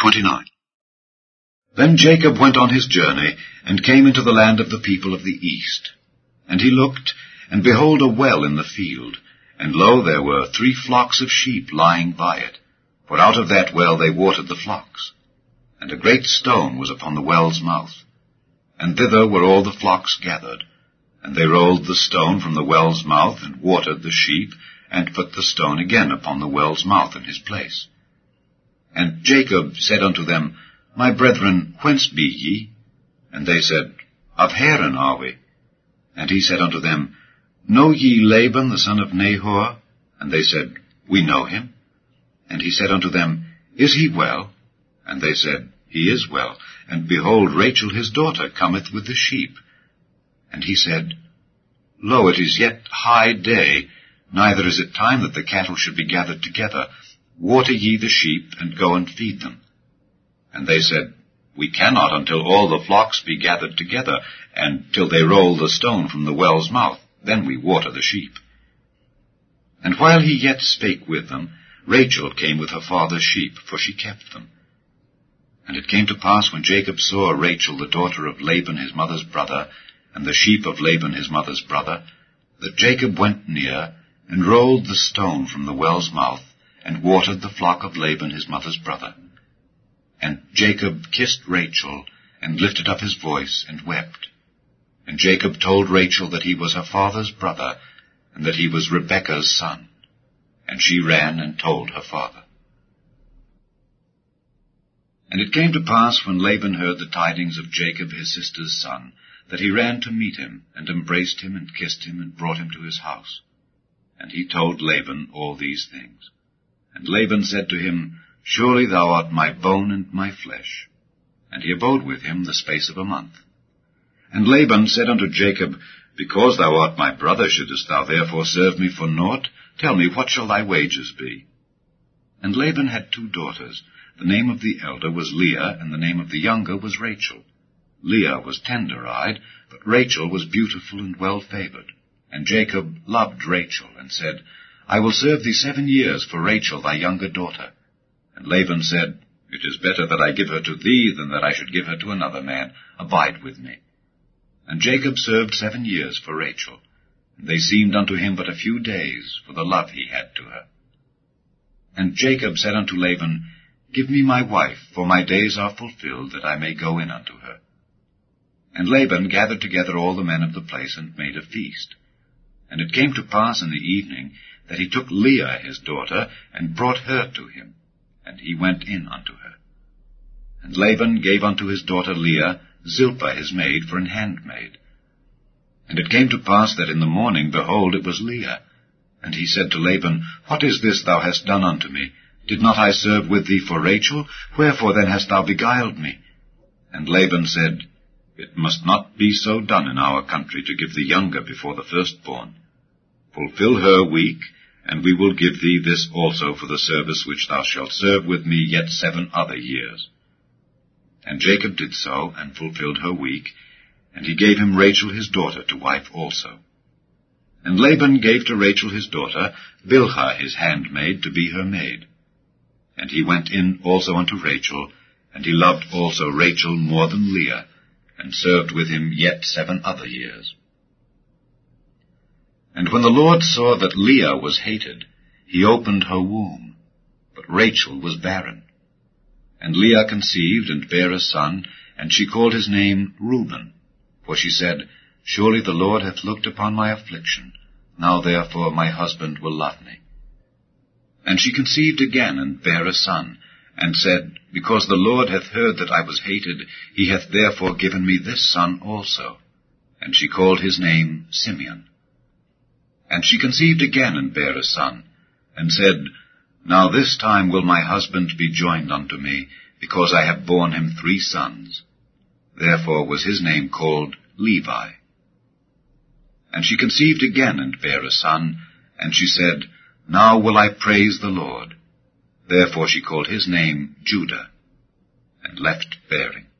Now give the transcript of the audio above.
29. Then Jacob went on his journey, and came into the land of the people of the east. And he looked, and behold, a well in the field, and lo, there were 3 flocks of sheep lying by it, for out of that well they watered the flocks. And a great stone was upon the well's mouth. And thither were all the flocks gathered. And they rolled the stone from the well's mouth, and watered the sheep, and put the stone again upon the well's mouth in his place. And Jacob said unto them, My brethren, whence be ye? And they said, Of Haran are we. And he said unto them, Know ye Laban the son of Nahor? And they said, We know him. And he said unto them, Is he well? And they said, He is well. And behold, Rachel his daughter cometh with the sheep. And he said, Lo, it is yet high day, neither is it time that the cattle should be gathered together. Water ye the sheep, and go and feed them. And they said, We cannot until all the flocks be gathered together, and till they roll the stone from the well's mouth, then we water the sheep. And while he yet spake with them, Rachel came with her father's sheep, for she kept them. And it came to pass, when Jacob saw Rachel the daughter of Laban his mother's brother, and the sheep of Laban his mother's brother, that Jacob went near, and rolled the stone from the well's mouth, and watered the flock of Laban his mother's brother. And Jacob kissed Rachel, and lifted up his voice, and wept. And Jacob told Rachel that he was her father's brother, and that he was Rebekah's son. And she ran and told her father. And it came to pass, when Laban heard the tidings of Jacob his sister's son, that he ran to meet him, and embraced him, and kissed him, and brought him to his house. And he told Laban all these things. And Laban said to him, Surely thou art my bone and my flesh. And he abode with him the space of a month. And Laban said unto Jacob, Because thou art my brother, shouldest thou therefore serve me for naught? Tell me, what shall thy wages be? And Laban had 2 daughters. The name of the elder was Leah, and the name of the younger was Rachel. Leah was tender-eyed, but Rachel was beautiful and well-favored. And Jacob loved Rachel, and said, I will serve thee 7 years for Rachel thy younger daughter. And Laban said, It is better that I give her to thee, than that I should give her to another man. Abide with me. And Jacob served 7 years for Rachel, and they seemed unto him but a few days, for the love he had to her. And Jacob said unto Laban, Give me my wife, for my days are fulfilled, that I may go in unto her. And Laban gathered together all the men of the place, and made a feast. And it came to pass in the evening, that he took Leah his daughter, and brought her to him, and he went in unto her. And Laban gave unto his daughter Leah Zilpah his maid for an handmaid. And it came to pass that in the morning, behold, it was Leah. And he said to Laban, What is this thou hast done unto me? Did not I serve with thee for Rachel? Wherefore then hast thou beguiled me? And Laban said, It must not be so done in our country, to give the younger before the firstborn. Fulfill her week, and we will give thee this also for the service which thou shalt serve with me yet 7 other years. And Jacob did so, and fulfilled her week, and he gave him Rachel his daughter to wife also. And Laban gave to Rachel his daughter Bilhah his handmaid to be her maid. And he went in also unto Rachel, and he loved also Rachel more than Leah, and served with him yet 7 other years. And when the Lord saw that Leah was hated, he opened her womb, but Rachel was barren. And Leah conceived, and bare a son, and she called his name Reuben. For she said, Surely the Lord hath looked upon my affliction, now therefore my husband will love me. And she conceived again, and bare a son, and said, Because the Lord hath heard that I was hated, he hath therefore given me this son also. And she called his name Simeon. And she conceived again, and bare a son, and said, Now this time will my husband be joined unto me, because I have borne him 3 sons. Therefore was his name called Levi. And she conceived again, and bare a son, and she said, Now will I praise the Lord. Therefore she called his name Judah, and left bearing.